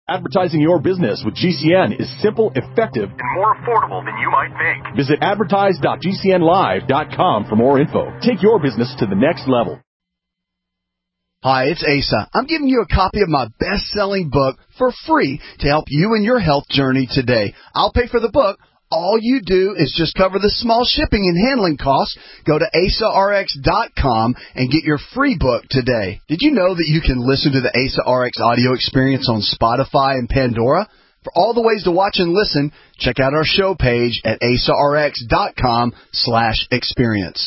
Advertising your business with GCN is simple, effective, and more affordable than you might think. Visit advertise.gcnlive.com for more info. Take your business to the next level. Hi, it's Asa. I'm giving you a copy of my best-selling book for free to help you in your health journey today. I'll pay for the book. All you do is just cover the small shipping and handling costs. Go to AsaRx.com and get your free book today. Did you know that you can listen to the Asa RX audio experience on Spotify and Pandora? For all the ways to watch and listen, check out our show page at AsaRx.com/experience.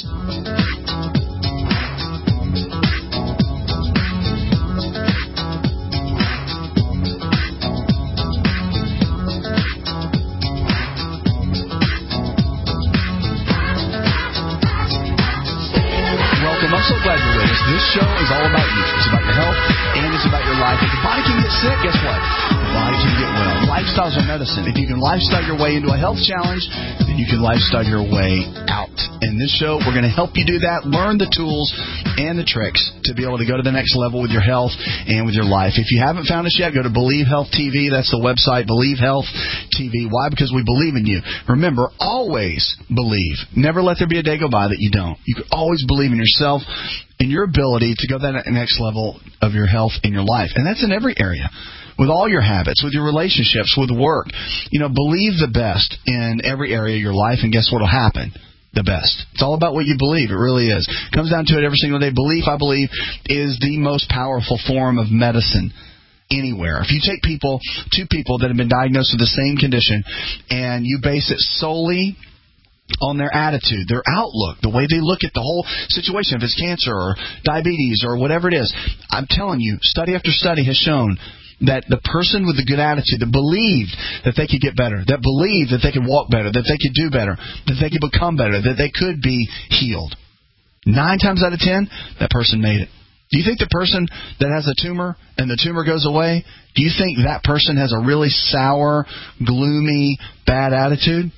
I'm so glad you're with us. This show is all about you. It's about your health, and it's about your life. If the body can get sick, guess what? The body can get well. Lifestyles are medicine. If you can lifestyle your way into a health challenge, then you can lifestyle your way out. In this show, we're going to help you do that, learn the tools and the tricks to be able to go to the next level with your health and with your life. If you haven't found us yet, go to Believe Health TV. That's the website, Believe Health TV. Why? Because we believe in you. Remember, always believe. Never let there be a day go by that you don't. You can always believe in yourself, in your ability to go to that next level of your health in your life. And that's in every area. With all your habits, with your relationships, with work. You know, believe the best in every area of your life, and guess what will happen? The best. It's all about what you believe. It really is. It comes down to it every single day. Belief, I believe, is the most powerful form of medicine anywhere. If you take two people that have been diagnosed with the same condition, and you base it solely on their attitude, their outlook, the way they look at the whole situation, if it's cancer or diabetes or whatever it is, I'm telling you, study after study has shown that the person with the good attitude that believed that they could get better, that believed that they could walk better, that they could do better, that they could become better, that they could be healed, 9 times out of 10, that person made it. Do you think the person that has a tumor and the tumor goes away, do you think that person has a really sour, gloomy, bad attitude?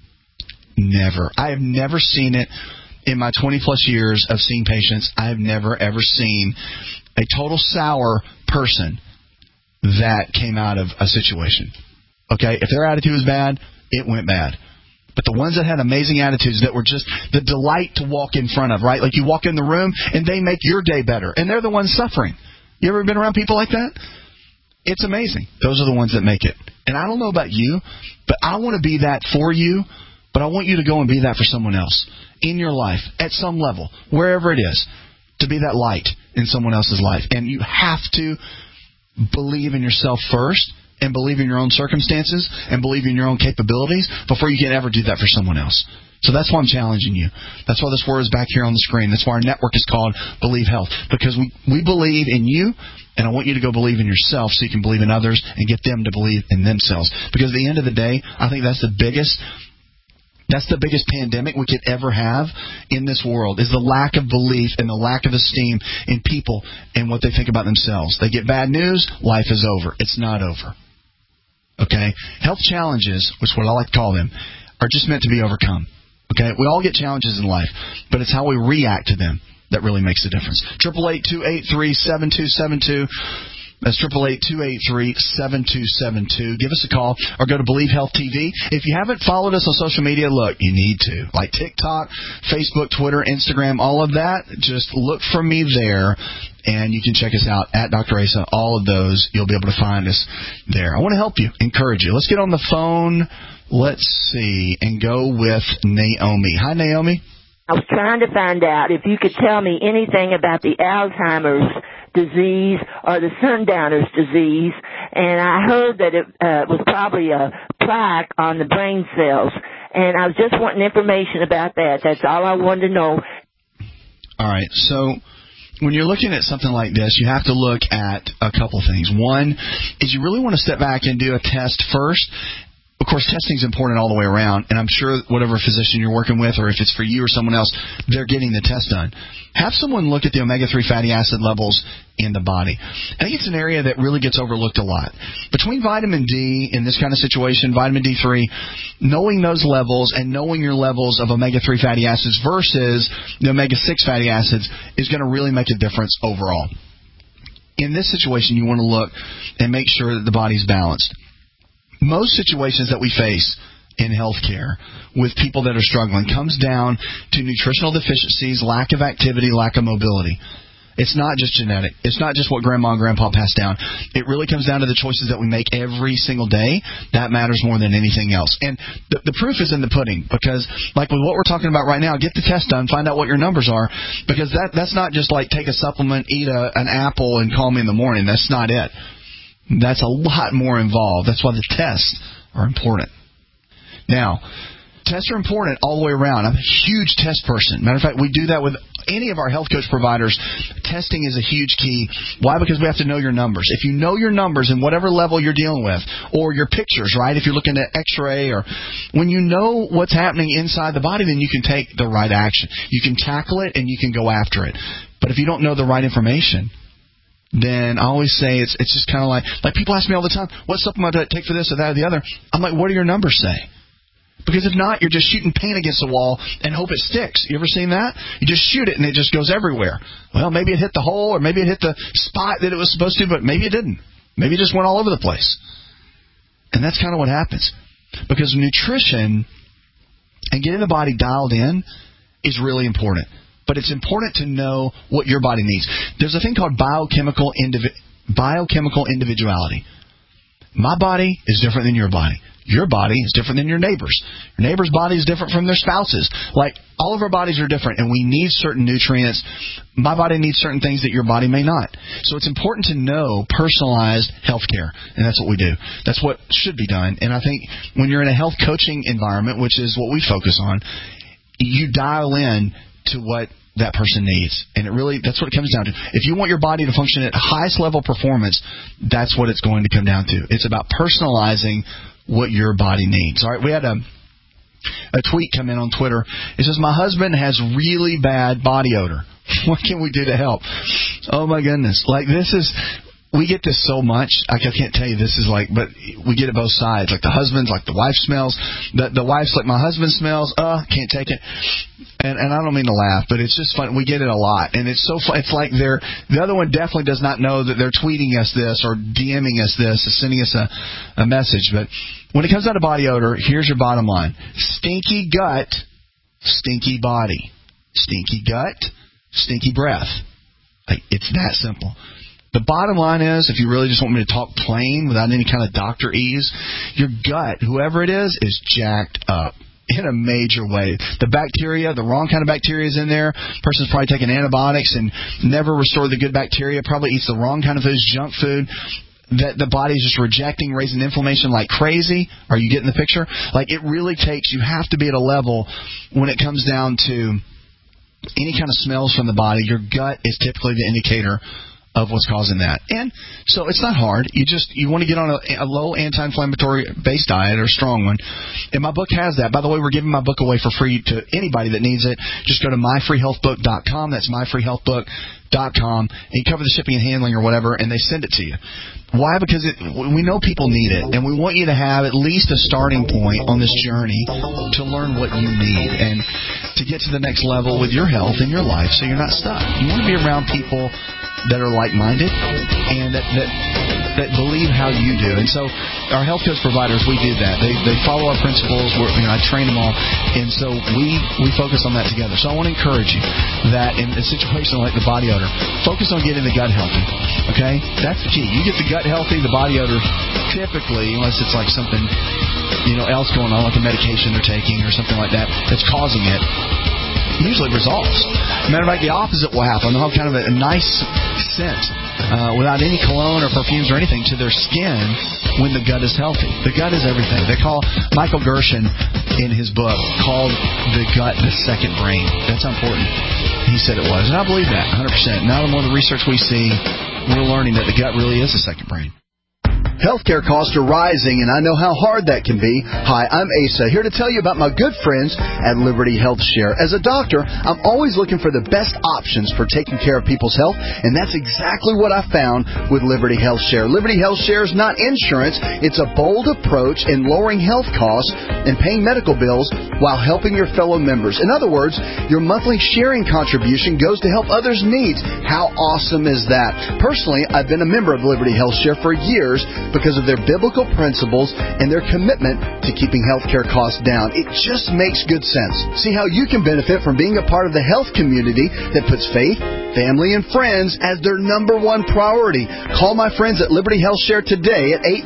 Never. I have never seen it in my 20-plus years of seeing patients. I have never, ever seen a total sour person that came out of a situation. Okay? If their attitude was bad, it went bad. But the ones that had amazing attitudes that were just the delight to walk in front of, right? Like you walk in the room and they make your day better. And they're the ones suffering. You ever been around people like that? It's amazing. Those are the ones that make it. And I don't know about you, but I want to be that for you. But I want you to go and be that for someone else in your life at some level, wherever it is, to be that light in someone else's life. And you have to believe in yourself first and believe in your own circumstances and believe in your own capabilities before you can ever do that for someone else. So that's why I'm challenging you. That's why this word is back here on the screen. That's why our network is called Believe Health, because we believe in you, and I want you to go believe in yourself so you can believe in others and get them to believe in themselves. Because at the end of the day, I think that's the biggest pandemic we could ever have in this world, is the lack of belief and the lack of esteem in people and what they think about themselves. They get bad news, life is over. It's not over. Okay? Health challenges, which is what I like to call them, are just meant to be overcome. Okay? We all get challenges in life, but it's how we react to them that really makes a difference. 888-283-7272. That's 888-283-7272. Give us a call or go to Believe Health TV. If you haven't followed us on social media, look, you need to. Like TikTok, Facebook, Twitter, Instagram, all of that. Just look for me there, and you can check us out at Dr. Asa. All of those, you'll be able to find us there. I want to help you, encourage you. Let's get on the phone. Let's see, and go with Naomi. Hi, Naomi. I was trying to find out if you could tell me anything about the Alzheimer's disease or the Sundowner's disease, and I heard that it was probably a plaque on the brain cells, and I was just wanting information about that. That's all I wanted to know. All right, so when you're looking at something like this, you have to look at a couple things. One is you really want to step back and do a test first. Of course, testing is important all the way around, and I'm sure whatever physician you're working with, or if it's for you or someone else, they're getting the test done. Have someone look at the omega-3 fatty acid levels in the body. I think it's an area that really gets overlooked a lot. Between vitamin D in this kind of situation, vitamin D3, knowing those levels and knowing your levels of omega-3 fatty acids versus the omega-6 fatty acids is going to really make a difference overall. in this situation, you want to look and make sure that the body's balanced. Most situations that we face in healthcare with people that are struggling comes down to nutritional deficiencies, lack of activity, lack of mobility. It's not just genetic. It's not just what grandma and grandpa passed down. It really comes down to the choices that we make every single day. That matters more than anything else. And the proof is in the pudding, because like with what we're talking about right now, get the test done, find out what your numbers are, because that's not just like take a supplement, eat an apple, and call me in the morning. That's not it. That's a lot more involved. That's why the tests are important. Now, tests are important all the way around. I'm a huge test person. Matter of fact, we do that with any of our health coach providers. Testing is a huge key. Why? Because we have to know your numbers. If you know your numbers in whatever level you're dealing with, or your pictures, right? If you're looking at x-ray, or when you know what's happening inside the body, then you can take the right action. You can tackle it and you can go after it. But if you don't know the right information, then I always say it's just kind of like people ask me all the time, what supplement do I take for this or that or the other? I'm like, what do your numbers say? Because if not, you're just shooting paint against the wall and hope it sticks. You ever seen that? You just shoot it and it just goes everywhere. Well, maybe it hit the hole, or maybe it hit the spot that it was supposed to, but maybe it didn't. Maybe it just went all over the place. And that's kind of what happens. Because nutrition and getting the body dialed in is really important. But it's important to know what your body needs. There's a thing called biochemical individuality. My body is different than your body. Your body is different than your neighbor's. Your neighbor's body is different from their spouse's. Like, all of our bodies are different, and we need certain nutrients. My body needs certain things that your body may not. So it's important to know personalized health care, and that's what we do. That's what should be done. And I think when you're in a health coaching environment, which is what we focus on, you dial in to what that person needs. And that's what it comes down to. If you want your body to function at highest level performance, that's what it's going to come down to. It's about personalizing what your body needs. All right, we had a tweet come in on Twitter. It says, my husband has really bad body odor. What can we do to help? Oh, my goodness. Like, we get this so much. I can't tell you this is like, but we get it both sides. Like, the husband's like, the wife smells. The wife's like, my husband smells. Can't take it. And I don't mean to laugh, but it's just fun. We get it a lot. And it's so fun. It's like the other one definitely does not know that they're tweeting us this or DMing us this or sending us a message. But when it comes down to body odor, here's your bottom line. Stinky gut, stinky body. Stinky gut, stinky breath. Like, it's that simple. The bottom line is, if you really just want me to talk plain without any kind of doctor ease, your gut, whoever it is jacked up in a major way. The bacteria, the wrong kind of bacteria is in there. Person's probably taking antibiotics and never restored the good bacteria, probably eats the wrong kind of foods, junk food, that the body's just rejecting, raising inflammation like crazy. Are you getting the picture? Like, it really takes, you have to be at a level when it comes down to any kind of smells from the body. Your gut is typically the indicator of what's causing that. And so it's not hard. You want to get on a low anti-inflammatory based diet, or a strong one. And my book has that. By the way, we're giving my book away for free to anybody that needs it. Just go to myfreehealthbook.com. That's myfreehealthbook.com. And you cover the shipping and handling or whatever, and they send it to you. Why? Because we know people need it, and we want you to have at least a starting point on this journey to learn what you need and to get to the next level with your health and your life so you're not stuck. You want to be around people that are like-minded and that believe how you do. And so our health coach providers, we do that. They follow our principles. I train them all. And so we focus on that together. So I want to encourage you that in a situation like the body odor, focus on getting the gut healthy. Okay? That's the key. You get the gut healthy, the body odor typically, unless it's like something else going on, like a medication they're taking or something like that that's causing it, usually resolves. Matter of fact, the opposite will happen. They'll have kind of a nice scent without any cologne or perfumes or anything to their skin when the gut is healthy. The gut is everything. They call Michael Gershon in his book called the gut the second brain. That's how important he said it was. And I believe that 100%. Now the more the research we see, we're learning that the gut really is the second brain. Healthcare costs are rising, and I know how hard that can be. Hi, I'm Asa, here to tell you about my good friends at Liberty Health Share. As a doctor, I'm always looking for the best options for taking care of people's health, and that's exactly what I found with Liberty Health Share. Liberty Health Share is not insurance. It's a bold approach in lowering health costs and paying medical bills while helping your fellow members. In other words, your monthly sharing contribution goes to help others' needs. How awesome is that? Personally, I've been a member of Liberty Health Share for years because of their biblical principles and their commitment to keeping healthcare costs down. It just makes good sense. See how you can benefit from being a part of the health community that puts faith, family, and friends as their number one priority. Call my friends at Liberty Health Share today at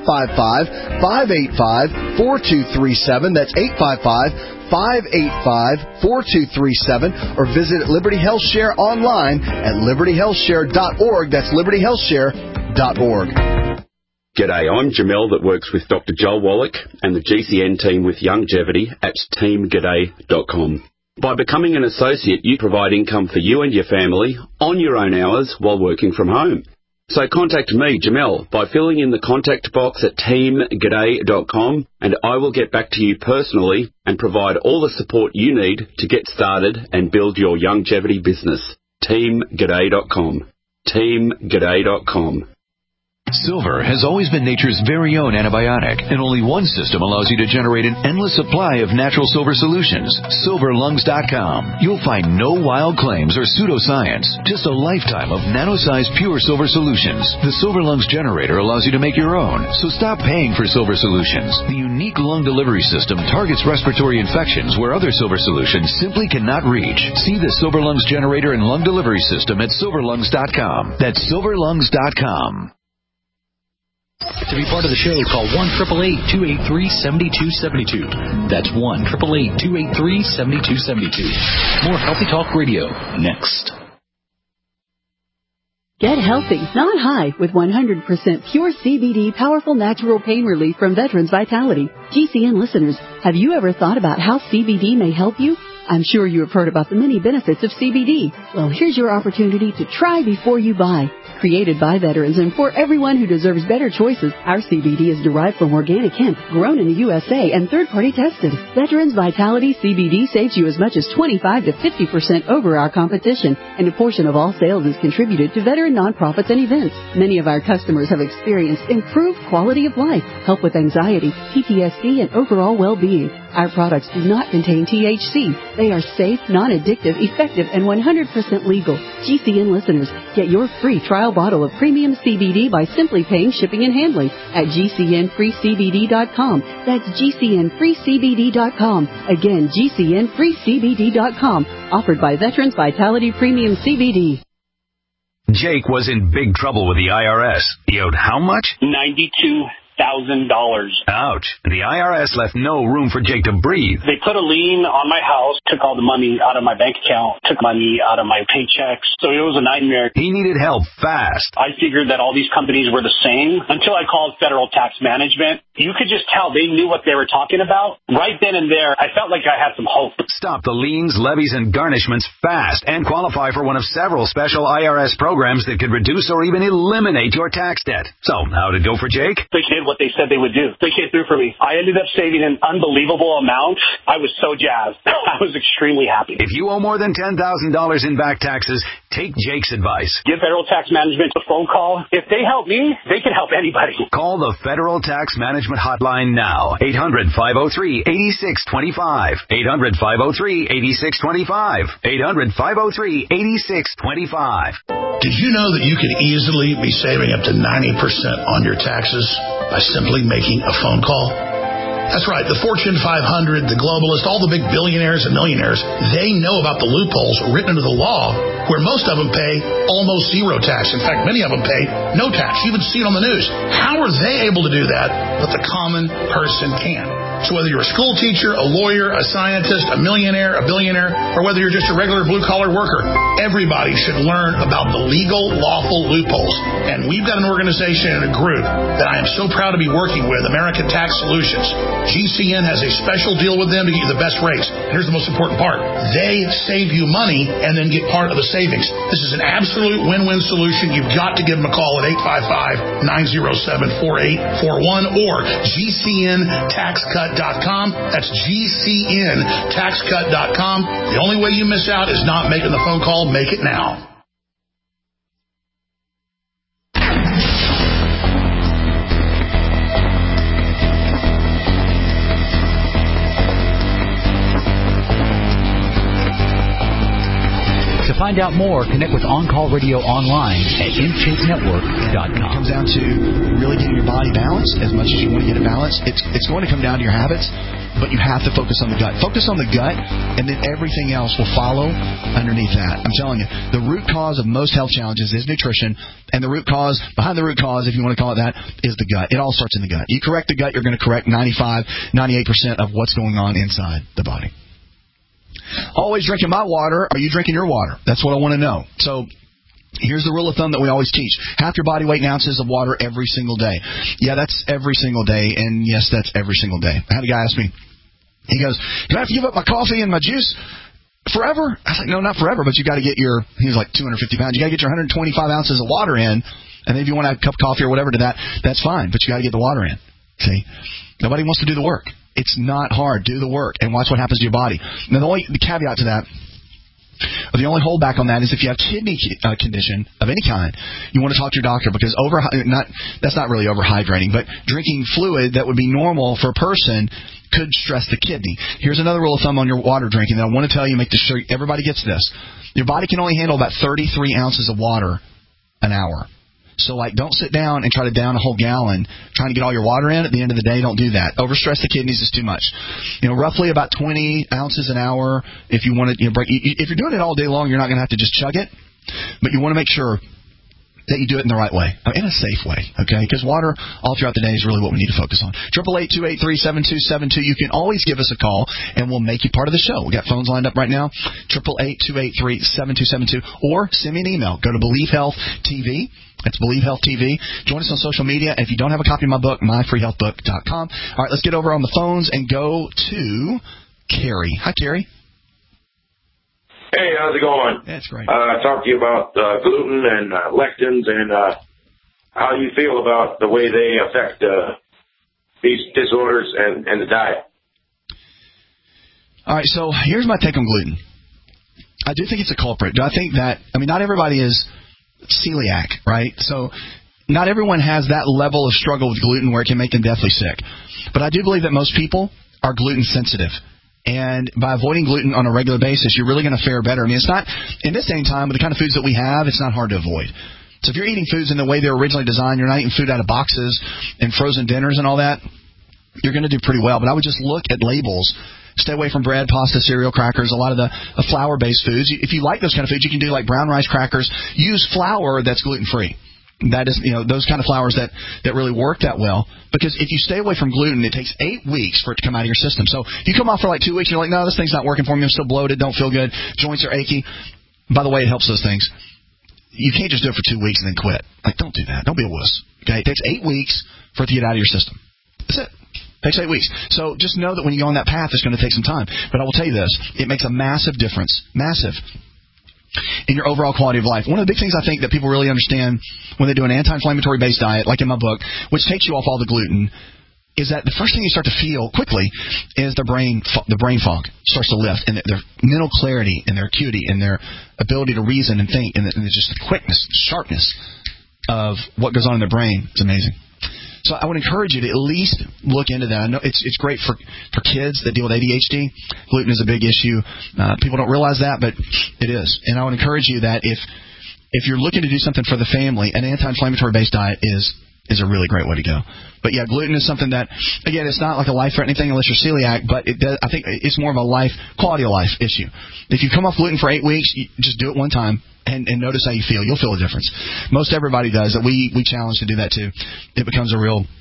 855-585-4237. That's 855-585-4237, or visit Liberty Health Share online at libertyhealthshare.org. That's libertyhealthshare.org. G'day, I'm Jamel that works with Dr. Joel Wallach and the GCN team with Longevity at teamg'day.com. By becoming an associate, you provide income for you and your family on your own hours while working from home. So contact me, Jamel, by filling in the contact box at teamg'day.com, and I will get back to you personally and provide all the support you need to get started and build your longevity business. teamg'day.com. teamg'day.com. Silver has always been nature's very own antibiotic, and only one system allows you to generate an endless supply of natural silver solutions. SilverLungs.com. You'll find no wild claims or pseudoscience, just a lifetime of nano-sized pure silver solutions. The Silver Lungs generator allows you to make your own, so stop paying for silver solutions. The unique lung delivery system targets respiratory infections where other silver solutions simply cannot reach. See the Silver Lungs generator and lung delivery system at SilverLungs.com. That's SilverLungs.com. To be part of the show, call 1-888-283-7272. That's 1-888-283-7272. More Healthy Talk Radio next. Get healthy, not high, with 100% pure CBD powerful natural pain relief from Veterans Vitality. GCN listeners, have you ever thought about how CBD may help you? I'm sure you have heard about the many benefits of CBD. Well, here's your opportunity to try before you buy. Created by veterans and for everyone who deserves better choices, our CBD is derived from organic hemp, grown in the USA, and third-party tested. Veterans Vitality CBD saves you as much as 25 to 50% over our competition, and a portion of all sales is contributed to veteran nonprofits and events. Many of our customers have experienced improved quality of life, help with anxiety, PTSD, and overall well-being. Our products do not contain THC. They are safe, non-addictive, effective, and 100% legal. GCN listeners, get your free trial bottle of premium CBD by simply paying shipping and handling at GCNFreeCBD.com. That's GCNFreeCBD.com. Again, GCNFreeCBD.com. Offered by Veterans Vitality Premium CBD. Jake was in big trouble with the IRS. He owed how much? $92,000. Ouch. The IRS left no room for Jake to breathe. They put a lien on my house, took all the money out of my bank account, took money out of my paychecks. So it was a nightmare. He needed help fast. I figured that all these companies were the same until I called Federal Tax Management. You could just tell they knew what they were talking about. Right then and there, I felt like I had some hope. Stop the liens, levies, and garnishments fast and qualify for one of several special IRS programs that could reduce or even eliminate your tax debt. So, how'd it go for Jake? They did what they said they would do. They came through for me. I ended up saving an unbelievable amount. I was so jazzed. I was extremely happy. If you owe more than $10,000 in back taxes, take Jake's advice. Give Federal Tax Management a phone call. If they help me, they can help anybody. Call the Federal Tax Management Hotline now. 800-503-8625. 800-503-8625. 800-503-8625. Did you know that you can easily be saving up to 90% on your taxes by simply making a phone call? That's right. The Fortune 500, the globalists, all the big billionaires and millionaires, they know about the loopholes written into the law where most of them pay almost zero tax. In fact, many of them pay no tax. You even see it on the news. How are they able to do that, but the common person can? So whether you're a school teacher, a lawyer, a scientist, a millionaire, a billionaire, or whether you're just a regular blue-collar worker, everybody should learn about the legal, lawful loopholes. And we've got an organization and a group that I am so proud to be working with, American Tax Solutions. GCN has a special deal with them to get you the best rates. And here's the most important part. They save you money and then get part of the savings. This is an absolute win-win solution. You've got to give them a call at 855-907-4841 or GCNTaxCut.com. That's GCNTaxCut.com. The only way you miss out is not making the phone call. Make it now. To find out more, connect with On Call Radio online at InShapeNetwork.com. It comes down to really getting your body balanced as much as you want to get it balanced. It's going to come down to your habits, but you have to focus on the gut. Focus on the gut, and then everything else will follow underneath that. I'm telling you, the root cause of most health challenges is nutrition, and the root cause, behind the root cause, if you want to call it that, is the gut. It all starts in the gut. You correct the gut, you're going to correct 95, 98% of what's going on inside the body. Always drinking my water. Are you drinking your water? That's what I want to know. So here's the rule of thumb that we always teach. Half your body weight in ounces of water every single day. Yeah, that's every single day. And yes, that's every single day. I had a guy ask me, he goes, do I have to give up my coffee and my juice forever? I was like, no, not forever, but you got to get your, he was like 250 pounds. You got to get your 125 ounces of water in. And then if you want to add a cup of coffee or whatever to that, that's fine. But you got to get the water in. See? Nobody wants to do the work. It's not hard. Do the work and watch what happens to your body. Now, the caveat to that, or the only holdback on that, is if you have kidney condition of any kind, you want to talk to your doctor because that's not really overhydrating, but drinking fluid that would be normal for a person could stress the kidney. Here's another rule of thumb on your water drinking that I want to tell you, make sure everybody gets this. Your body can only handle about 33 ounces of water an hour. So, don't sit down and try to down a whole gallon trying to get all your water in. At the end of the day, don't do that. Overstress the kidneys is too much. Roughly about 20 ounces an hour. If you want to break, if you're doing it all day long, you're not going to have to just chug it. But you want to make sure that you do it in the right way, in a safe way, okay? Because water all throughout the day is really what we need to focus on. 888-283-7272. You can always give us a call, and we'll make you part of the show. We got phones lined up right now, 888-283-7272. Or send me an email. Go to Believe Health TV. That's Believe Health TV. Join us on social media. If you don't have a copy of my book, myfreehealthbook.com. All right, let's get over on the phones and go to Carrie. Hi, Carrie. Hey, how's it going? That's great. I talked to you about gluten and lectins and how you feel about the way they affect these disorders and the diet. All right, so here's my take on gluten. I do think it's a culprit. Do I think that, not everybody is celiac, right? So not everyone has that level of struggle with gluten where it can make them deathly sick. But I do believe that most people are gluten sensitive. And by avoiding gluten on a regular basis, you're really going to fare better. It's not, in this day and time, with the kind of foods that we have, it's not hard to avoid. So if you're eating foods in the way they were originally designed, you're not eating food out of boxes and frozen dinners and all that, you're going to do pretty well. But I would just look at labels. Stay away from bread, pasta, cereal, crackers, a lot of the flour-based foods. If you like those kind of foods, you can do like brown rice crackers. Use flour that's gluten-free. That is, those kind of flours that really work that well. Because if you stay away from gluten, it takes 8 weeks for it to come out of your system. So if you come off for like 2 weeks, you're like, no, this thing's not working for me. I'm still bloated, don't feel good, joints are achy. By the way, it helps those things. You can't just do it for 2 weeks and then quit. Don't do that. Don't be a wuss. Okay, it takes 8 weeks for it to get out of your system. That's it. It takes 8 weeks. So just know that when you go on that path, it's going to take some time. But I will tell you this. It makes a massive difference. Massive. In your overall quality of life. One of the big things I think that people really understand when they do an anti-inflammatory based diet, like in my book, which takes you off all the gluten, is that the first thing you start to feel quickly is the brain fog starts to lift, and their mental clarity and their acuity and their ability to reason and think, and just the quickness, sharpness of what goes on in their brain is amazing. So I would encourage you to at least look into that. I know it's great for kids that deal with ADHD. Gluten is a big issue. People don't realize that, but it is. And I would encourage you that if you're looking to do something for the family, an anti-inflammatory based diet is a really great way to go. But yeah, gluten is something that, again, it's not like a life-threatening thing unless you're celiac, but I think it's more of a quality of life issue. If you come off gluten for 8 weeks, you just do it one time and notice how you feel. You'll feel a difference. Most everybody does. We challenge to do that too. It becomes a real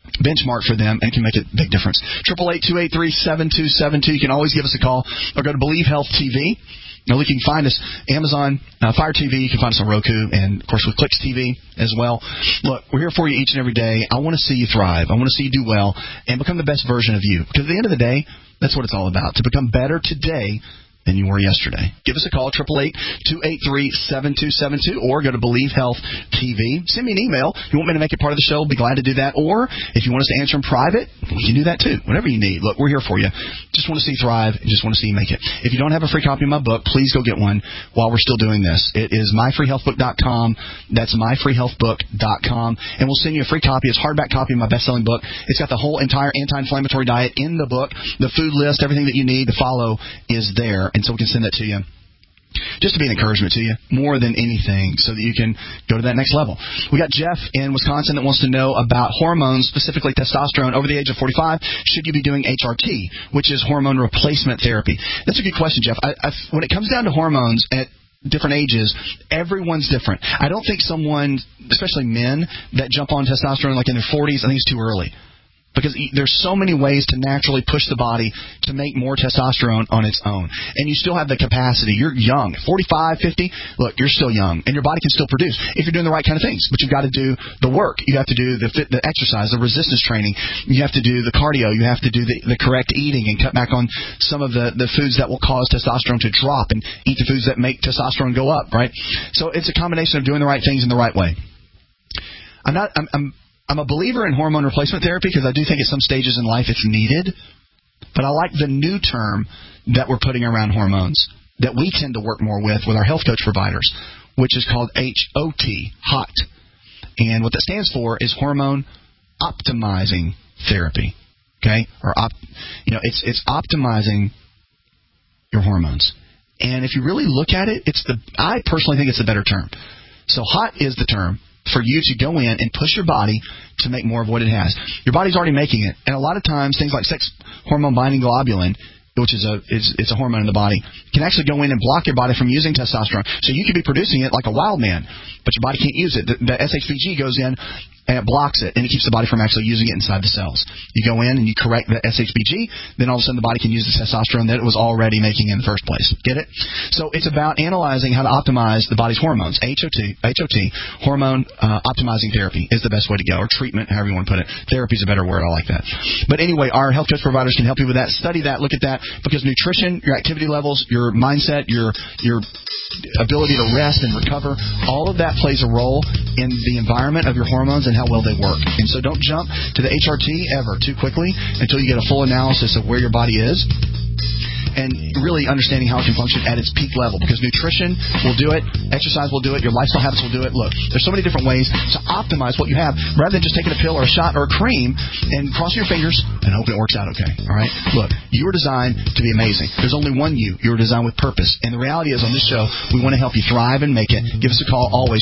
benchmark for them and can make a big difference. 888-283-7272. You can always give us a call or go to Believe Health TV. Now, you can find us Amazon, Fire TV. You can find us on Roku, and, of course, with Clicks TV as well. Look, we're here for you each and every day. I want to see you thrive. I want to see you do well and become the best version of you. Because at the end of the day, that's what it's all about, to become better today than you were yesterday. Give us a call, 888-283-7272, or go to Believe Health TV. Send me an email. If you want me to make it part of the show, I'll be glad to do that. Or if you want us to answer in private, we can do that too. Whatever you need. Look, we're here for you. Just want to see you thrive and just want to see you make it. If you don't have a free copy of my book, please go get one while we're still doing this. It is myfreehealthbook.com. That's myfreehealthbook.com. And we'll send you a free copy. It's a hardback copy of my best-selling book. It's got the whole entire anti-inflammatory diet in the book. The food list, everything that you need to follow is there. And so we can send that to you just to be an encouragement to you more than anything so that you can go to that next level. We got Jeff in Wisconsin that wants to know about hormones, specifically testosterone, over the age of 45. Should you be doing HRT, which is hormone replacement therapy? That's a good question, Jeff. When it comes down to hormones at different ages, everyone's different. I don't think someone, especially men, that jump on testosterone like in their 40s, I think it's too early. Because there's so many ways to naturally push the body to make more testosterone on its own. And you still have the capacity. You're young. 45, 50, look, you're still young. And your body can still produce if you're doing the right kind of things. But you've got to do the work. You have to do the exercise, the resistance training. You have to do the cardio. You have to do the correct eating and cut back on some of the foods that will cause testosterone to drop and eat the foods that make testosterone go up, right? So it's a combination of doing the right things in the right way. I'm a believer in hormone replacement therapy because I do think at some stages in life it's needed. But I like the new term that we're putting around hormones that we tend to work more with our health coach providers, which is called HOT. And what that stands for is hormone optimizing therapy. Okay? It's optimizing your hormones. And if you really look at it, I personally think it's a better term. So HOT is the term for you to go in and push your body to make more of what it has. Your body's already making it. And a lot of times, things like sex hormone binding globulin, which is it's a hormone in the body, can actually go in and block your body from using testosterone. So you could be producing it like a wild man, but your body can't use it. The SHBG goes in and it blocks it, and it keeps the body from actually using it inside the cells. You go in and you correct the SHBG, then all of a sudden the body can use the testosterone that it was already making in the first place. Get it? So it's about analyzing how to optimize the body's hormones. HOT, hormone optimizing therapy is the best way to go, or treatment, however you want to put it. Therapy is a better word. I like that. But anyway, our health coach providers can help you with that. Study that. Look at that. Because nutrition, your activity levels, your mindset, your ability to rest and recover, all of that plays a role in the environment of your hormones and how well they work. And so don't jump to the HRT ever too quickly until you get a full analysis of where your body is and really understanding how it can function at its peak level. Because nutrition will do it, exercise will do it, your lifestyle habits will do it. Look, there's so many different ways to optimize what you have rather than just taking a pill or a shot or a cream and crossing your fingers and hoping it works out okay. All right? Look, you were designed to be amazing. There's only one you. You were designed with purpose. And the reality is on this show, we want to help you thrive and make it. Give us a call always,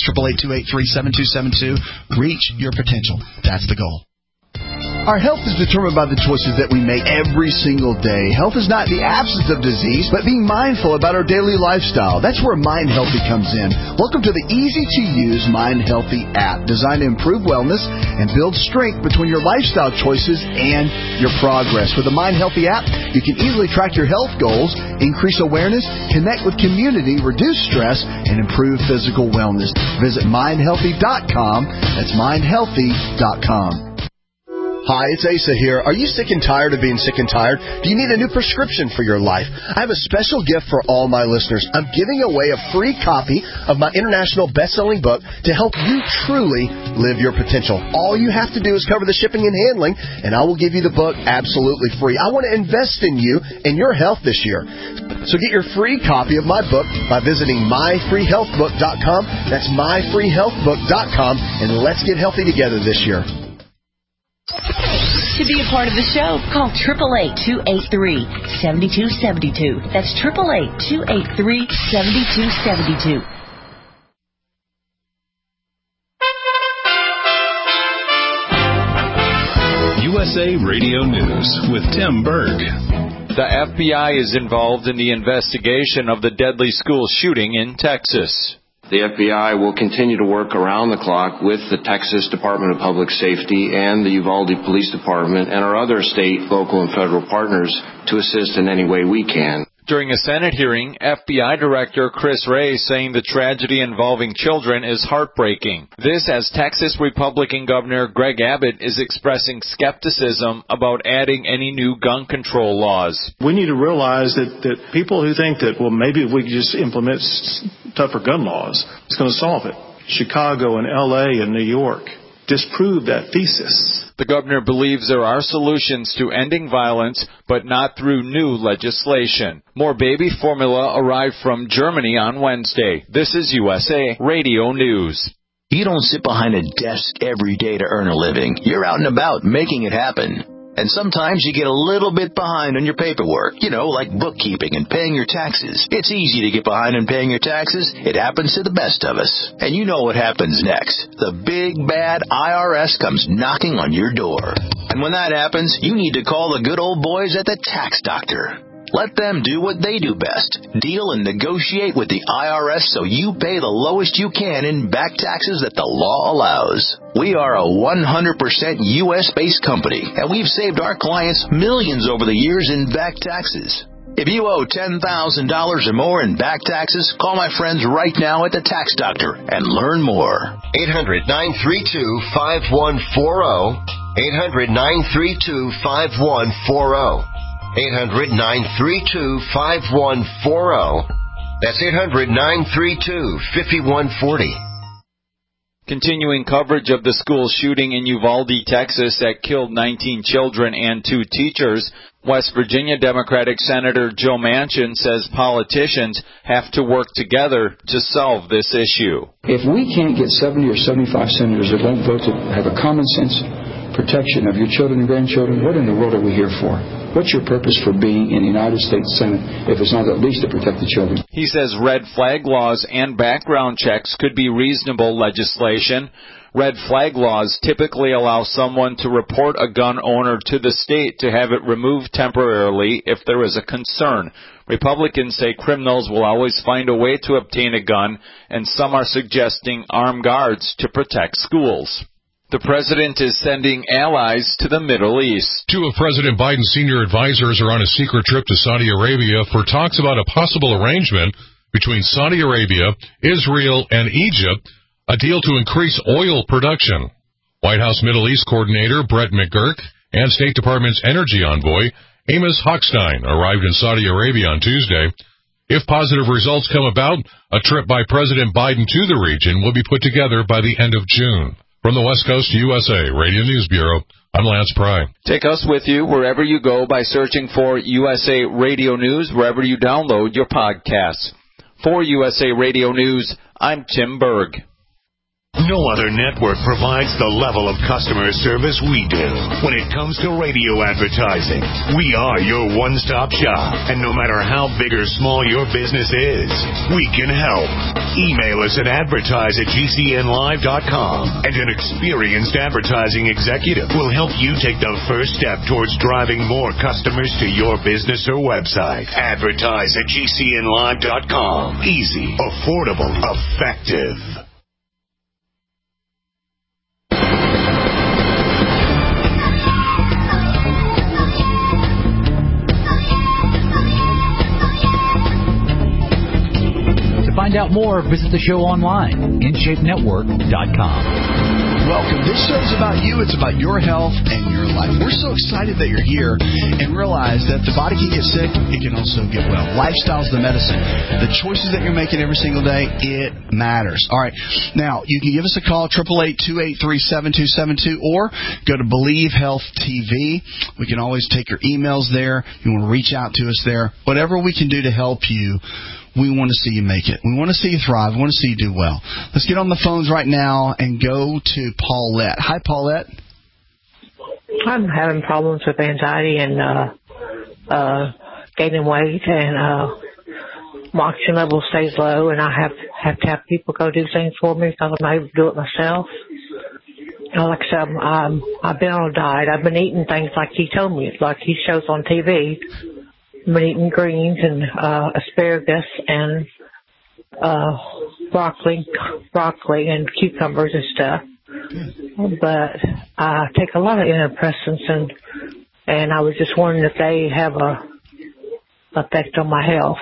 888-283-7272. Reach your potential. That's the goal. Our health is determined by the choices that we make every single day. Health is not the absence of disease, but being mindful about our daily lifestyle. That's where Mind Healthy comes in. Welcome to the easy-to-use Mind Healthy app, designed to improve wellness and build strength between your lifestyle choices and your progress. With the Mind Healthy app, you can easily track your health goals, increase awareness, connect with community, reduce stress, and improve physical wellness. Visit mindhealthy.com. That's mindhealthy.com. Hi, it's Asa here. Are you sick and tired of being sick and tired? Do you need a new prescription for your life? I have a special gift for all my listeners. I'm giving away a free copy of my international best-selling book to help you truly live your potential. All you have to do is cover the shipping and handling, and I will give you the book absolutely free. I want to invest in you and your health this year. So get your free copy of my book by visiting myfreehealthbook.com. That's myfreehealthbook.com, and let's get healthy together this year. To be a part of the show, call 888-283-7272. That's 888-283-7272. USA Radio News with Tim Berg. The FBI is involved in the investigation of the deadly school shooting in Texas. The FBI will continue to work around the clock with the Texas Department of Public Safety and the Uvalde Police Department and our other state, local, and federal partners to assist in any way we can. During a Senate hearing, FBI Director Chris Wray saying the tragedy involving children is heartbreaking. This as Texas Republican Governor Greg Abbott is expressing skepticism about adding any new gun control laws. We need to realize that people who think that, well, maybe if we could just implement tougher gun laws, it's going to solve it. Chicago and L.A. and New York disprove that thesis. The governor believes there are solutions to ending violence, but not through new legislation. More baby formula arrived from Germany on Wednesday. This is USA Radio News. You don't sit behind a desk every day to earn a living. You're out and about making it happen. And sometimes you get a little bit behind on your paperwork, like bookkeeping and paying your taxes. It's easy to get behind on paying your taxes. It happens to the best of us. And you know what happens next. The big, bad IRS comes knocking on your door. And when that happens, you need to call the good old boys at the Tax Doctor. Let them do what they do best. Deal and negotiate with the IRS so you pay the lowest you can in back taxes that the law allows. We are a 100% U.S.-based company, and we've saved our clients millions over the years in back taxes. If you owe $10,000 or more in back taxes, call my friends right now at the Tax Doctor and learn more. 800-932-5140. 800-932-5140. 800-932-5140. That's 800-932-5140. Continuing coverage of the school shooting in Uvalde, Texas that killed 19 children and 2 teachers, West Virginia Democratic Senator Joe Manchin says politicians have to work together to solve this issue. If we can't get 70 or 75 senators that won't vote to have a common sense protection of your children and grandchildren, what in the world are we here for? What's your purpose for being in the United States Senate if it's not at least to protect the children? He says red flag laws and background checks could be reasonable legislation. Red flag laws typically allow someone to report a gun owner to the state to have it removed temporarily if there is a concern. Republicans say criminals will always find a way to obtain a gun, and some are suggesting armed guards to protect schools. The president is sending allies to the Middle East. 2 of President Biden's senior advisors are on a secret trip to Saudi Arabia for talks about a possible arrangement between Saudi Arabia, Israel, and Egypt, a deal to increase oil production. White House Middle East Coordinator Brett McGurk and State Department's energy envoy Amos Hochstein arrived in Saudi Arabia on Tuesday. If positive results come about, a trip by President Biden to the region will be put together by the end of June. From the West Coast USA Radio News Bureau, I'm Lance Pry. Take us with you wherever you go by searching for USA Radio News, wherever you download your podcasts. For USA Radio News, I'm Tim Berg. No other network provides the level of customer service we do. When it comes to radio advertising, we are your one-stop shop. And no matter how big or small your business is, we can help. Email us at advertise@gcnlive.com, and an experienced advertising executive will help you take the first step towards driving more customers to your business or website. Advertise@gcnlive.com. Easy, affordable, effective. To find out more, visit the show online, InShapeNetwork.com. Welcome. This show's about you. It's about your health and your life. We're so excited that you're here and realize that the body can get sick. It can also get well. Lifestyle's the medicine. The choices that you're making every single day, it matters. All right. Now, you can give us a call, 888-283-7272, or go to Believe Health TV. We can always take your emails there. You want to reach out to us there. Whatever we can do to help you, we want to see you make it. We want to see you thrive. We want to see you do well. Let's get on the phones right now and go to Paulette. Hi, Paulette. I'm having problems with anxiety and gaining weight, and my oxygen level stays low, and I have to have people go do things for me because I'm not able to do it myself. Like I said, I've been on a diet. I've been eating things like he told me, like he shows on TV. I've been eating greens and asparagus and broccoli and cucumbers and stuff. But I take a lot of antidepressants, and I was just wondering if they have a effect on my health.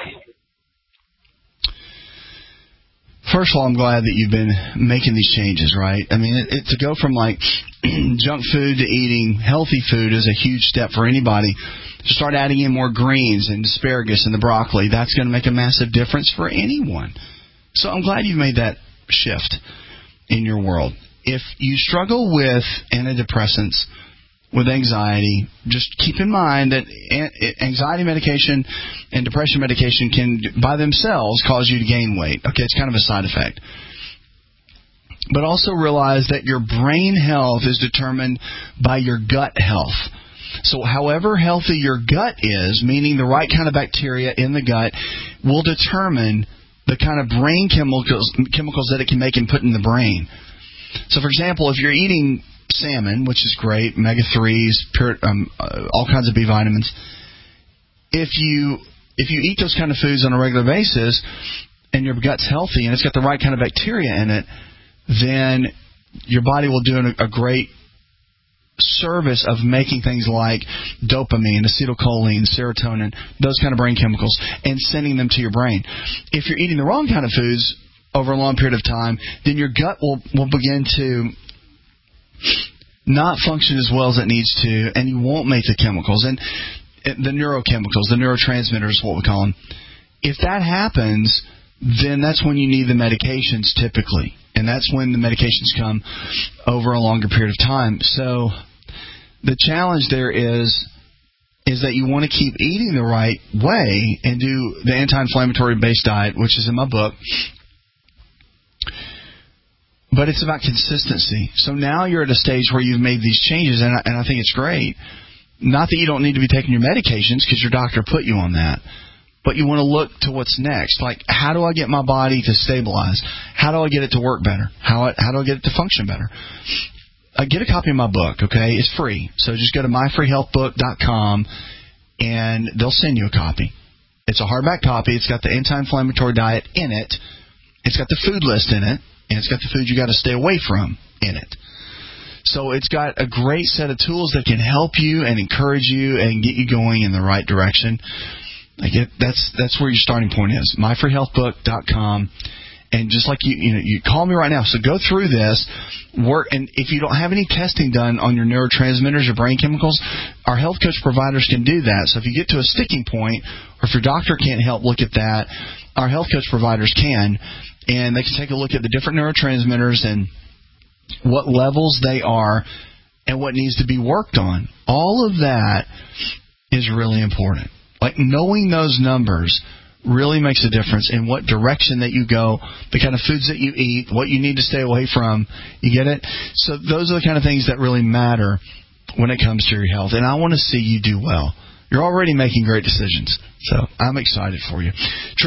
First of all, I'm glad that you've been making these changes, right? I mean, to go from like junk food to eating healthy food is a huge step for anybody. To start adding in more greens and asparagus and the broccoli, that's going to make a massive difference for anyone. So I'm glad you've made that shift in your world. If you struggle with antidepressants, with anxiety, just keep in mind that anxiety medication and depression medication can, by themselves, cause you to gain weight. Okay, it's kind of a side effect. But also realize that your brain health is determined by your gut health. So however healthy your gut is, meaning the right kind of bacteria in the gut, will determine the kind of brain chemicals that it can make and put in the brain. So, for example, if you're eating salmon, which is great, omega-3s, all kinds of B vitamins, if you eat those kind of foods on a regular basis and your gut's healthy and it's got the right kind of bacteria in it, then your body will do a great service of making things like dopamine, acetylcholine, serotonin, those kind of brain chemicals, and sending them to your brain. If you're eating the wrong kind of foods over a long period of time, then your gut will begin to not function as well as it needs to, and you won't make the chemicals and the neurochemicals, the neurotransmitters, what we call them. If that happens, then that's when you need the medications typically, and that's when the medications come over a longer period of time. So the challenge there is that you want to keep eating the right way and do the anti-inflammatory based diet, which is in my book. But it's about consistency. So now you're at a stage where you've made these changes, and I think it's great. Not that you don't need to be taking your medications because your doctor put you on that, but you want to look to what's next. Like, how do I get my body to stabilize? How do I get it to work better? How do I get it to function better? Get a copy of my book, okay? It's free. So just go to myfreehealthbook.com, and they'll send you a copy. It's a hardback copy. It's got the anti-inflammatory diet in it. It's got the food list in it. And it's got the food you got to stay away from in it. So it's got a great set of tools that can help you and encourage you and get you going in the right direction. That's where your starting point is. myfreehealthbook.com. And just like you call me right now. So go through this work, and if you don't have any testing done on your neurotransmitters or brain chemicals, our health coach providers can do that. So if you get to a sticking point, or if your doctor can't help look at that, our health coach providers can. And they can take a look at the different neurotransmitters and what levels they are and what needs to be worked on. All of that is really important. Like, knowing those numbers really makes a difference in what direction that you go, the kind of foods that you eat, what you need to stay away from. You get it? So those are the kind of things that really matter when it comes to your health. And I want to see you do well. You're already making great decisions, so I'm excited for you.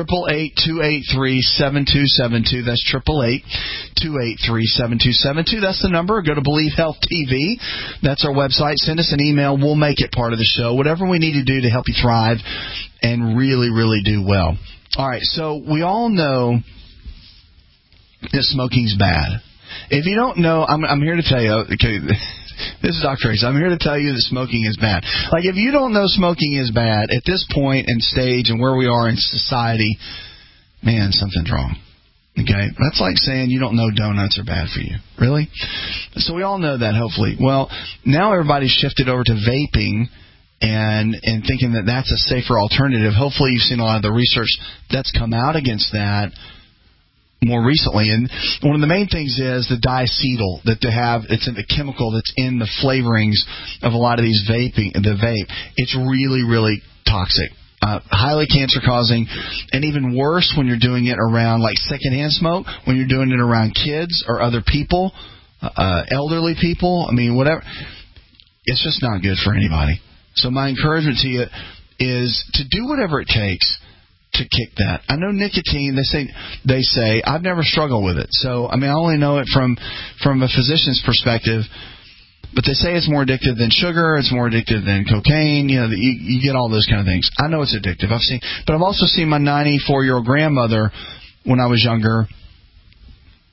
888-283-7272. That's 888-283-7272. That's the number. Go to Believe Health TV. That's our website. Send us an email. We'll make it part of the show. Whatever we need to do to help you thrive and really, really do well. All right, so we all know that smoking's bad. If you don't know, I'm here to tell you, okay, this is Dr. Ace. I'm here to tell you that smoking is bad. Like, if you don't know smoking is bad at this point and stage and where we are in society, man, something's wrong. Okay? That's like saying you don't know donuts are bad for you. Really? So we all know that, hopefully. Well, now everybody's shifted over to vaping and thinking that that's a safer alternative. Hopefully you've seen a lot of the research that's come out against that more recently, and one of the main things is the diacetyl that they have. It's in the chemical that's in the flavorings of a lot of these vape. It's really, really toxic, highly cancer-causing, and even worse when you're doing it around, like, secondhand smoke, when you're doing it around kids or other people, elderly people. I mean, whatever. It's just not good for anybody. So my encouragement to you is to do whatever it takes to kick that. I know nicotine, they say I've never struggled with it. So, I mean, I only know it from a physician's perspective, but they say it's more addictive than sugar, it's more addictive than cocaine, you get all those kind of things. I know it's addictive. But I've also seen my 94-year-old grandmother when I was younger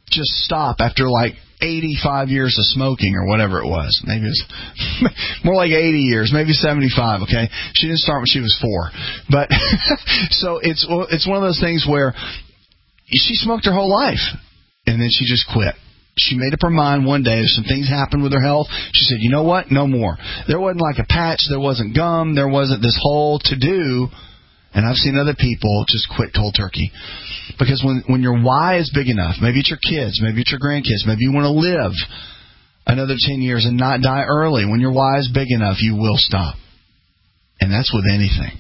just stop after like 85 years of smoking or whatever it was. Maybe it was more like 80 years, maybe 75, okay? She didn't start when she was 4. But so it's one of those things where she smoked her whole life, and then she just quit. She made up her mind one day. Some things happened with her health. She said, you know what? No more. There wasn't like a patch. There wasn't gum. There wasn't this whole to-do. And I've seen other people just quit cold turkey. Because when your why is big enough, maybe it's your kids, maybe it's your grandkids, maybe you want to live another 10 years and not die early. When your why is big enough, you will stop. And that's with anything.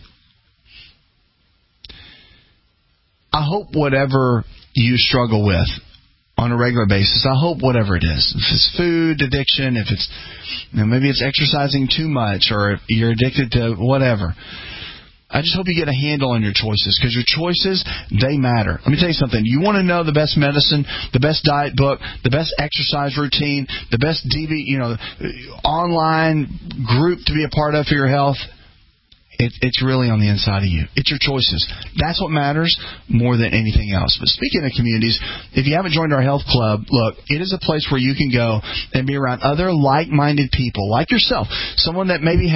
I hope whatever you struggle with on a regular basis, I hope whatever it is, if it's food addiction, if it's maybe it's exercising too much, or if you're addicted to whatever, I just hope you get a handle on your choices, because your choices, they matter. Let me tell you something. You want to know the best medicine, the best diet book, the best exercise routine, the best online group to be a part of for your health. It's really on the inside of you. It's your choices. That's what matters more than anything else. But speaking of communities, if you haven't joined our health club, look, it is a place where you can go and be around other like-minded people, like yourself. Someone that maybe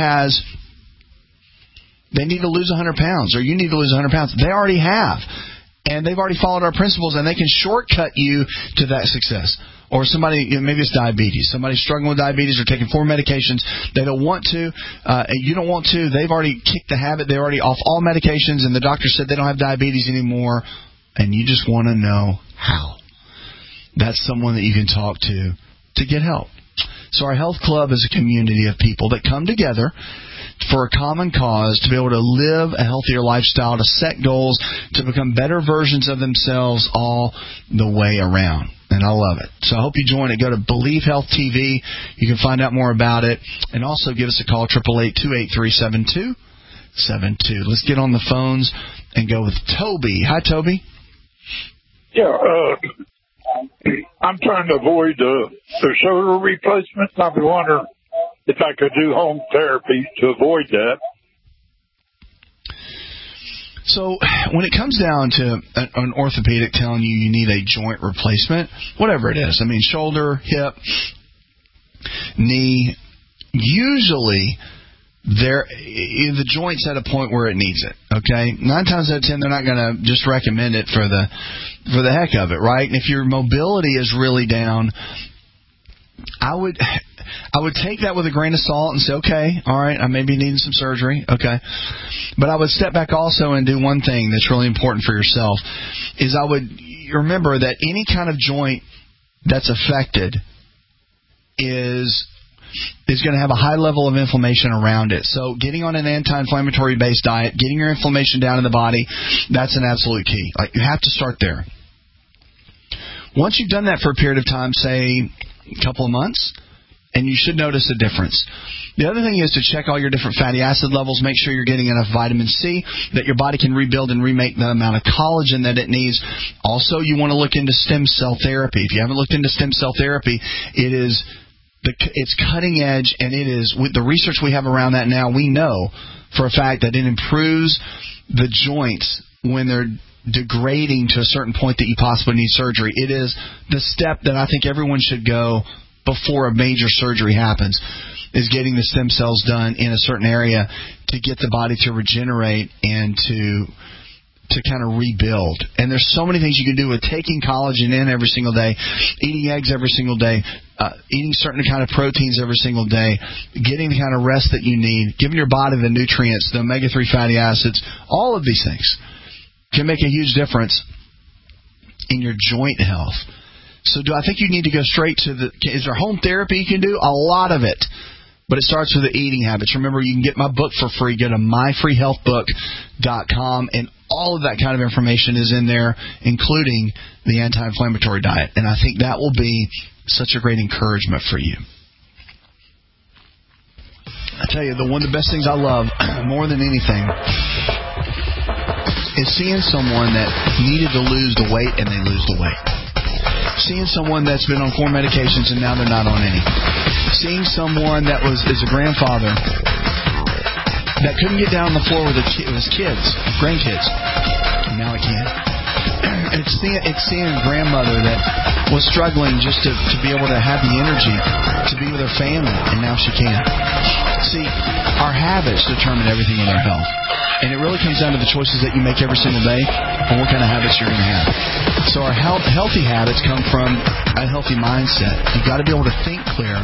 they need to lose 100 pounds, or you need to lose 100 pounds. They already have. And they've already followed our principles, and they can shortcut you to that success. Or somebody, maybe it's diabetes. Somebody's struggling with diabetes or taking 4 medications. They don't want to, and you don't want to. They've already kicked the habit. They're already off all medications, and the doctor said they don't have diabetes anymore, and you just want to know how. That's someone that you can talk to get help. So our health club is a community of people that come together for a common cause, to be able to live a healthier lifestyle, to set goals, to become better versions of themselves all the way around. And I love it. So I hope you join it. Go to Believe Health TV. You can find out more about it. And also give us a call, 888-283-7272. Let's get on the phones and go with Toby. Hi, Toby. Yeah, I'm trying to avoid the shoulder replacement. I was wondering if I could do home therapy to avoid that. So when it comes down to an orthopedic telling you need a joint replacement, whatever it is, I mean, shoulder, hip, knee, usually the joint's at a point where it needs it, okay? 9 times out of 10, they're not going to just recommend it for the heck of it, right? And if your mobility is really down, I would take that with a grain of salt and say, okay, all right, I may be needing some surgery, okay. But I would step back also and do one thing that's really important for yourself, is I would remember that any kind of joint that's affected is going to have a high level of inflammation around it. So getting on an anti-inflammatory based diet, getting your inflammation down in the body, that's an absolute key. Like, you have to start there. Once you've done that for a period of time, say a couple of months, and you should notice a difference. The other thing is to check all your different fatty acid levels. Make sure you're getting enough vitamin C, that your body can rebuild and remake the amount of collagen that it needs. Also, you want to look into stem cell therapy. If you haven't looked into stem cell therapy, it's cutting edge, and it is, with the research we have around that now, we know for a fact that it improves the joints when they're degrading to a certain point that you possibly need surgery. It is the step that I think everyone should go before a major surgery happens, is getting the stem cells done in a certain area to get the body to regenerate and to kind of rebuild. And there's so many things you can do with taking collagen in every single day, eating eggs every single day, eating certain kind of proteins every single day, getting the kind of rest that you need, giving your body the nutrients, the omega-3 fatty acids. All of these things can make a huge difference in your joint health. So do I think you need to go straight to is there home therapy you can do? A lot of it. But it starts with the eating habits. Remember, you can get my book for free. Go to myfreehealthbook.com, and all of that kind of information is in there, including the anti-inflammatory diet. And I think that will be such a great encouragement for you. I tell you, one of the best things I love more than anything is seeing someone that needed to lose the weight and they lose the weight. Seeing someone that's been on 4 medications and now they're not on any. Seeing someone that is a grandfather that couldn't get down on the floor with his kids, grandkids, and now it can. it's seeing a grandmother that was struggling just to be able to have the energy to be with her family, and now she can't. See, our habits determine everything in our health. And it really comes down to the choices that you make every single day and what kind of habits you're going to have. So our healthy habits come from a healthy mindset. You've got to be able to think clear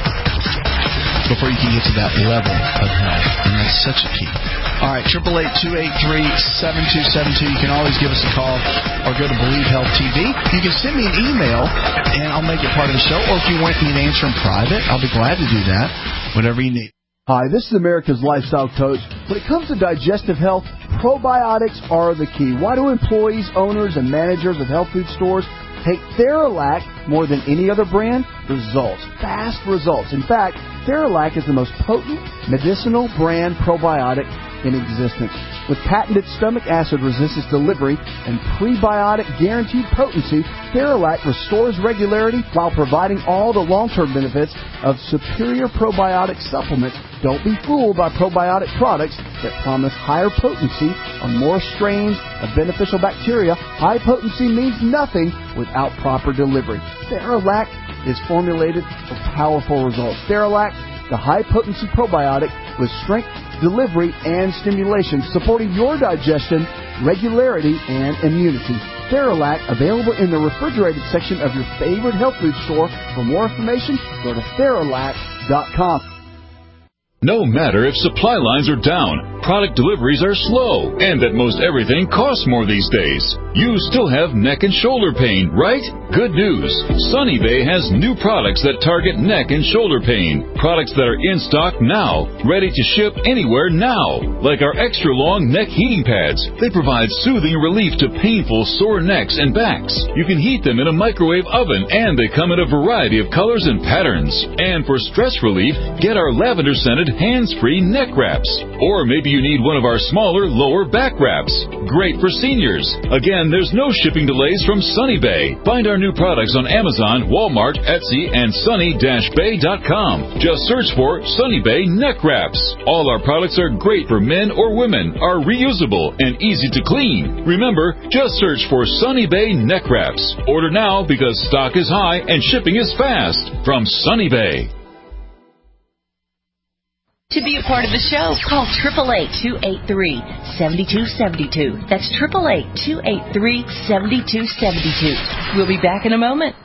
before you can get to that level of health. And that's such a key. All right, 888-283-7272. You can always give us a call or go to Believe Health TV. You can send me an email, and I'll make it part of the show. Or if you want me to answer in private, I'll be glad to do that. Whatever you need. Hi, this is America's Lifestyle Coach. When it comes to digestive health, probiotics are the key. Why do employees, owners, and managers of health food stores take Theralac more than any other brand? Results. Fast results. In fact, Theralac is the most potent medicinal brand probiotic in existence. With patented stomach acid resistance delivery and prebiotic guaranteed potency, Theralac restores regularity while providing all the long-term benefits of superior probiotic supplements. Don't be fooled by probiotic products that promise higher potency on more strains of beneficial bacteria. High potency means nothing without proper delivery. Theralac is formulated for powerful results. Theralac, the high-potency probiotic with strength, delivery, and stimulation, supporting your digestion, regularity, and immunity. Theralac, available in the refrigerated section of your favorite health food store. For more information, go to Theralac.com. No matter if supply lines are down, product deliveries are slow, and that most everything costs more these days, you still have neck and shoulder pain, right? Good news. Sunny Bay has new products that target neck and shoulder pain. Products that are in stock now, ready to ship anywhere now. Like our extra long neck heating pads. They provide soothing relief to painful sore necks and backs. You can heat them in a microwave oven, and they come in a variety of colors and patterns. And for stress relief, get our lavender-scented hands-free neck wraps. Or maybe you need one of our smaller lower back wraps. Great for seniors. Again, there's no shipping delays from Sunny Bay. Find our new products on Amazon, Walmart, Etsy, and sunny-bay.com. Just search for Sunny Bay neck wraps. All our products are great for men or women, are reusable, and easy to clean. Remember, just search for Sunny Bay neck wraps. Order now because stock is high and shipping is fast. From Sunny Bay. To be a part of the show, call 888-283-7272. That's 888-283-7272. We'll be back in a moment.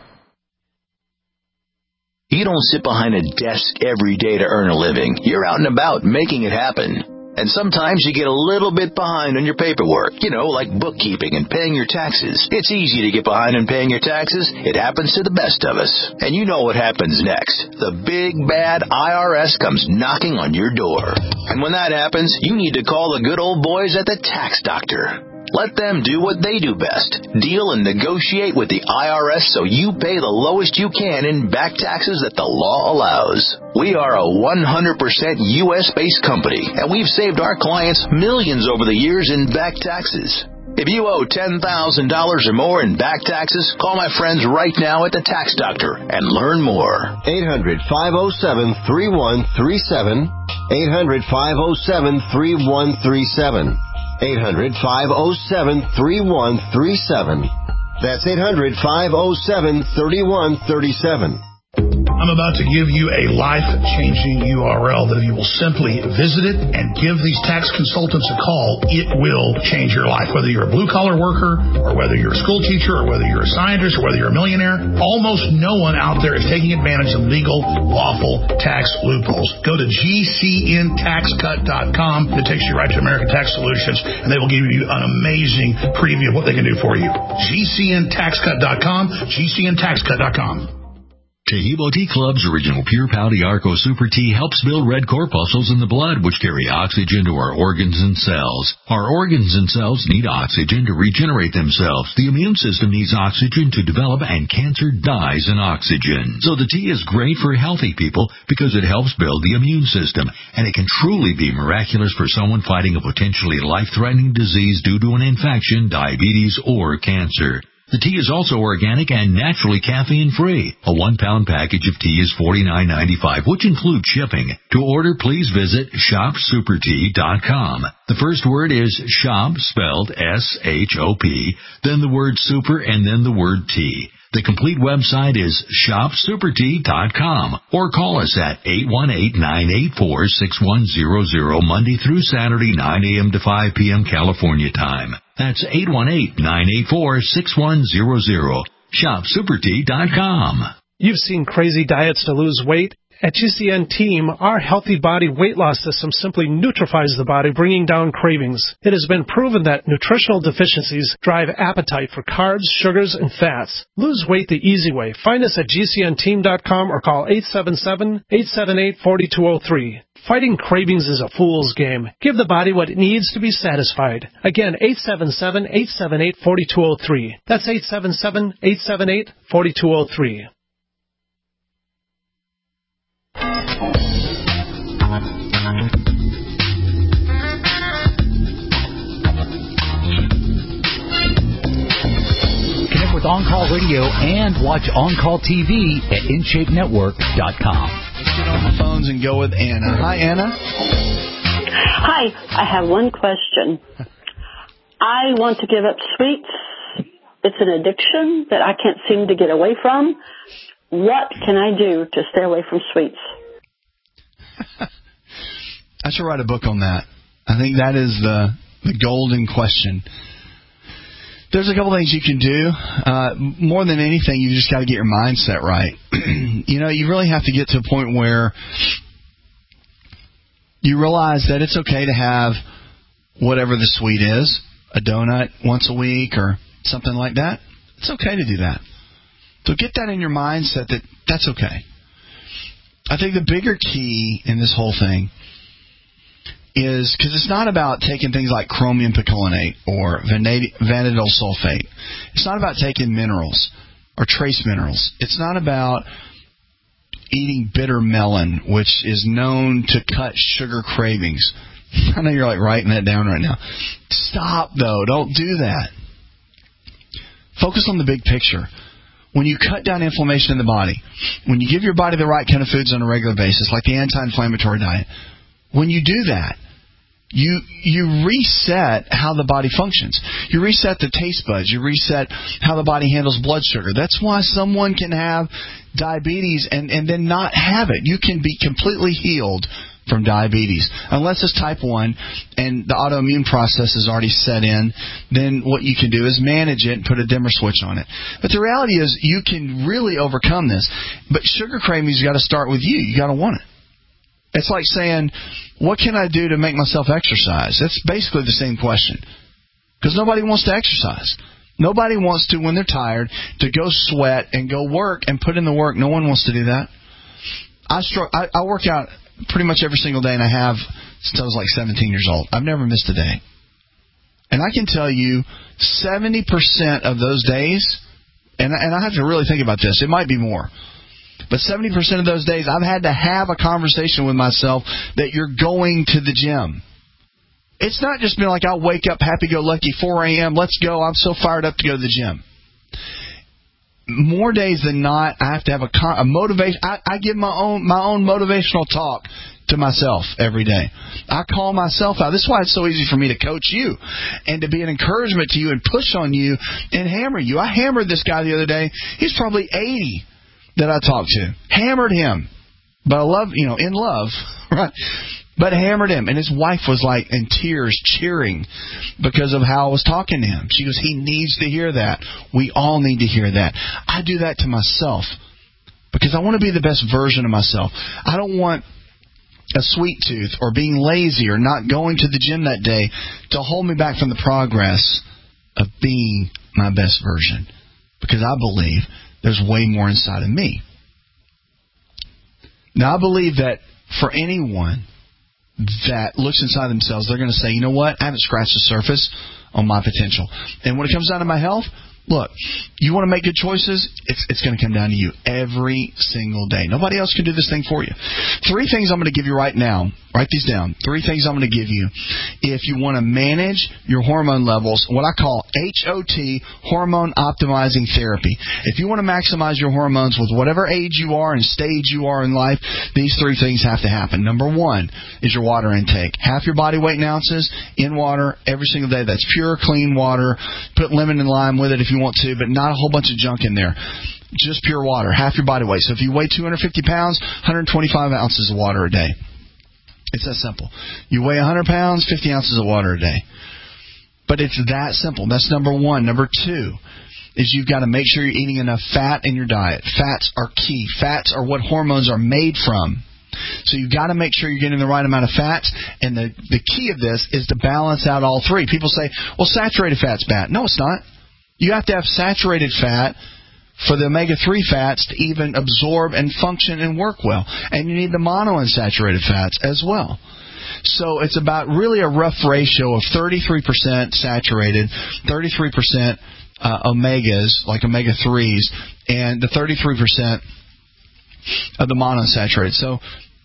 You don't sit behind a desk every day to earn a living. You're out and about making it happen. And sometimes you get a little bit behind on your paperwork, like bookkeeping and paying your taxes. It's easy to get behind on paying your taxes. It happens to the best of us. And you know what happens next. The big, bad IRS comes knocking on your door. And when that happens, you need to call the good old boys at the Tax Doctor. Let them do what they do best. Deal and negotiate with the IRS so you pay the lowest you can in back taxes that the law allows. We are a 100% U.S.-based company, and we've saved our clients millions over the years in back taxes. If you owe $10,000 or more in back taxes, call my friends right now at the Tax Doctor and learn more. 800-507-3137. 800-507-3137. 800-507-3137. That's 800-507-3137. I'm about to give you a life-changing URL that if you will simply visit it and give these tax consultants a call, it will change your life. Whether you're a blue-collar worker or whether you're a school teacher or whether you're a scientist or whether you're a millionaire, almost no one out there is taking advantage of legal, lawful tax loopholes. Go to GCNTaxCut.com. It takes you right to American Tax Solutions, and they will give you an amazing preview of what they can do for you. GCNTaxCut.com, GCNTaxCut.com. Tahibo Tea Club's original Pure Pau Arco Super Tea helps build red corpuscles in the blood, which carry oxygen to our organs and cells. Our organs and cells need oxygen to regenerate themselves. The immune system needs oxygen to develop, and cancer dies in oxygen. So the tea is great for healthy people because it helps build the immune system, and it can truly be miraculous for someone fighting a potentially life-threatening disease due to an infection, diabetes, or cancer. The tea is also organic and naturally caffeine-free. A 1-pound package of tea is $49.95, which includes shipping. To order, please visit shopsupertea.com. The first word is shop, spelled S-H-O-P, then the word super, and then the word tea. The complete website is shopsupertea.com, or call us at 818-984-6100, Monday through Saturday, 9 a.m. to 5 p.m. California time. That's 818-984-6100. ShopSuperTea.com. You've seen crazy diets to lose weight. At GCN Team, our Healthy Body weight loss system simply neutralizes the body, bringing down cravings. It has been proven that nutritional deficiencies drive appetite for carbs, sugars, and fats. Lose weight the easy way. Find us at GCNteam.com or call 877-878-4203. Fighting cravings is a fool's game. Give the body what it needs to be satisfied. Again, 877-878-4203. That's 877-878-4203. Connect with On-Call Radio and watch On-Call TV at InShapeNetwork.com. Let's get on the phones and go with Anna. Hi, Anna. Hi. I have one question. I want to give up sweets. It's an addiction that I can't seem to get away from. What can I do to stay away from sweets? I should write a book on that. I think that is the golden question. There's a couple things you can do. More than anything, you just got to get your mindset right. You really have to get to a point where you realize that it's okay to have whatever the sweet is, a donut once a week or something like that. It's okay to do that. So get that in your mindset that that's okay. I think the bigger key in this whole thing is, because it's not about taking things like chromium picolinate or vanadyl sulfate. It's not about taking minerals or trace minerals. It's not about eating bitter melon, which is known to cut sugar cravings. I know you're like writing that down right now. Stop, though. Don't do that. Focus on the big picture. When you cut down inflammation in the body, when you give your body the right kind of foods on a regular basis, like the anti-inflammatory diet, when you do that, you reset how the body functions. You reset the taste buds. You reset how the body handles blood sugar. That's why someone can have diabetes and then not have it. You can be completely healed from diabetes. Unless it's type 1 and the autoimmune process is already set in, then what you can do is manage it and put a dimmer switch on it. But the reality is you can really overcome this. But sugar cravings, you got to start with you. You got to want it. It's like saying, what can I do to make myself exercise? That's basically the same question. Because nobody wants to exercise. Nobody wants to, when they're tired, to go sweat and go work and put in the work. No one wants to do that. I work out pretty much every single day, and I have since I was like 17 years old. I've never missed a day. And I can tell you 70% of those days, and I have to really think about this. It might be more. But 70% of those days, I've had to have a conversation with myself that you're going to the gym. It's not just been like I'll wake up happy-go-lucky, 4 a.m., let's go, I'm so fired up to go to the gym. More days than not, I have to have a motivation. I give my own motivational talk to myself every day. I call myself out. This is why it's so easy for me to coach you and to be an encouragement to you and push on you and hammer you. I hammered this guy the other day. He's probably 80 that I talked to. Hammered him. But I love, in love, right? But hammered him. And his wife was like in tears cheering because of how I was talking to him. She goes, he needs to hear that. We all need to hear that. I do that to myself because I want to be the best version of myself. I don't want a sweet tooth or being lazy or not going to the gym that day to hold me back from the progress of being my best version. Because I believe there's way more inside of me. Now, I believe that for anyone that looks inside themselves, they're going to say, you know what? I haven't scratched the surface on my potential. And when it comes down to my health, Look, you want to make good choices? It's going to come down to you every single day. Nobody else can do this thing for you. 3 things I'm going to give you right now. Write these down. 3 things I'm going to give you if you want to manage your hormone levels, what I call HOT, hormone optimizing therapy. If you want to maximize your hormones with whatever age you are and stage you are in life, these 3 things have to happen. Number 1 is your water intake. Half your body weight in ounces in water every single day. That's pure, clean water. Put lemon and lime with it if you want to, but not a whole bunch of junk in there. Just pure water, half your body weight. So if you weigh 250 pounds, 125 ounces of water a day. It's that simple. You weigh 100 pounds, 50 ounces of water a day. But it's that simple. That's number 1. Number 2 is you've got to make sure you're eating enough fat in your diet. Fats are key. Fats are what hormones are made from. So you've got to make sure you're getting the right amount of fats, and the key of this is to balance out all 3. People say, well, saturated fat's bad. No, it's not. You have to have saturated fat for the omega-3 fats to even absorb and function and work well. And you need the monounsaturated fats as well. So it's about really a rough ratio of 33% saturated, 33% omegas, like omega-3s, and the 33% of the monounsaturated. So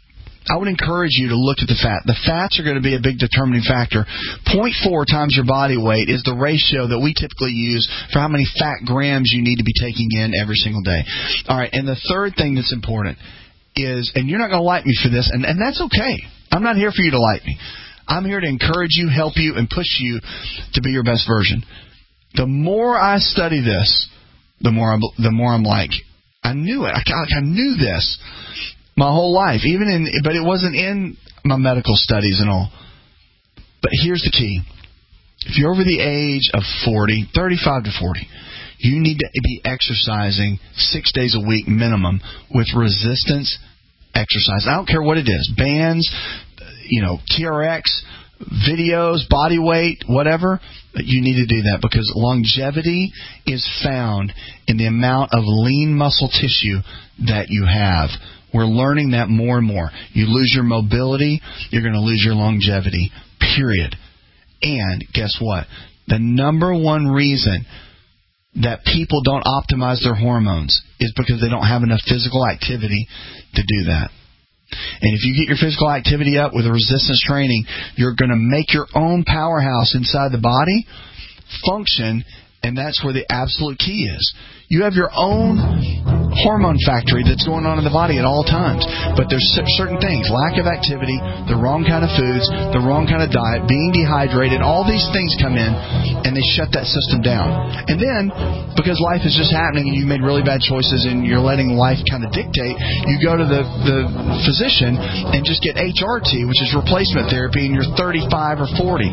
I would encourage you to look at the fat. The fats are going to be a big determining factor. 0.4 times your body weight is the ratio that we typically use for how many fat grams you need to be taking in every single day. All right, and the third thing that's important is, and you're not going to like me for this, and that's okay. I'm not here for you to like me. I'm here to encourage you, help you, and push you to be your best version. The more I study this, the more I'm like, I knew it. I knew this my whole life, but it wasn't in my medical studies and all. But here's the key. If you're over the age of 40, 35 to 40, you need to be exercising 6 days a week minimum with resistance exercise. I don't care what it is. Bands, TRX, videos, body weight, whatever. You need to do that because longevity is found in the amount of lean muscle tissue that you have. We're learning that more and more. You lose your mobility, you're going to lose your longevity, period. And guess what? The number 1 reason that people don't optimize their hormones is because they don't have enough physical activity to do that. And if you get your physical activity up with resistance training, you're going to make your own powerhouse inside the body function, and that's where the absolute key is. You have your own hormone factory that's going on in the body at all times. But there's certain things, lack of activity, the wrong kind of foods, the wrong kind of diet, being dehydrated, all these things come in and they shut that system down. And then, because life is just happening and you made really bad choices and you're letting life kind of dictate, you go to the physician and just get HRT, which is replacement therapy, and you're 35 or 40.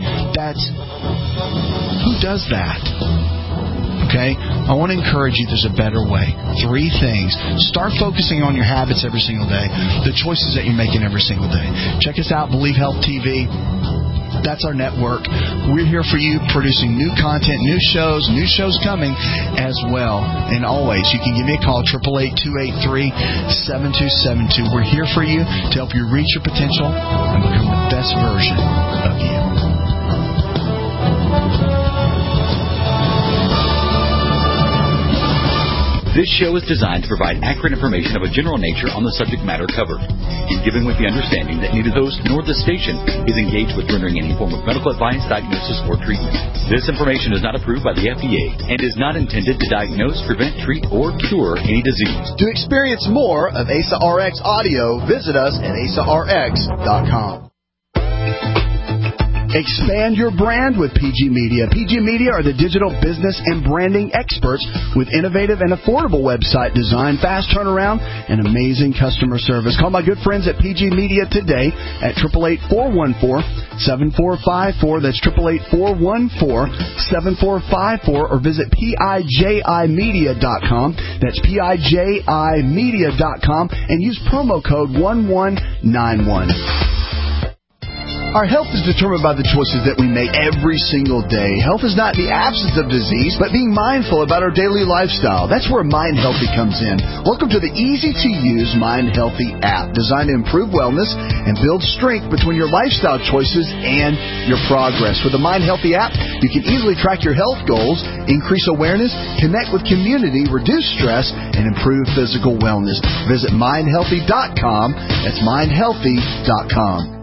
Who does that? Okay? I want to encourage you there's a better way. 3 things. Start focusing on your habits every single day, the choices that you're making every single day. Check us out, Believe Health TV. That's our network. We're here for you, producing new content, new shows coming as well. And always, you can give me a call, 888-283-7272. We're here for you to help you reach your potential and become the best version of you. This show is designed to provide accurate information of a general nature on the subject matter covered, and given with the understanding that neither the host nor the station is engaged with rendering any form of medical advice, diagnosis, or treatment. This information is not approved by the FDA and is not intended to diagnose, prevent, treat, or cure any disease. To experience more of ASA RX audio, visit us at asarx.com. Expand your brand with PG Media. PG Media are the digital business and branding experts with innovative and affordable website design, fast turnaround, and amazing customer service. Call my good friends at PG Media today at 888-414-7454. That's 888-414-7454, or visit PIJImedia.com. That's PIJImedia.com, and use promo code 1191. Our health is determined by the choices that we make every single day. Health is not the absence of disease, but being mindful about our daily lifestyle. That's where Mind Healthy comes in. Welcome to the easy-to-use Mind Healthy app, designed to improve wellness and build strength between your lifestyle choices and your progress. With the Mind Healthy app, you can easily track your health goals, increase awareness, connect with community, reduce stress, and improve physical wellness. Visit mindhealthy.com. That's mindhealthy.com.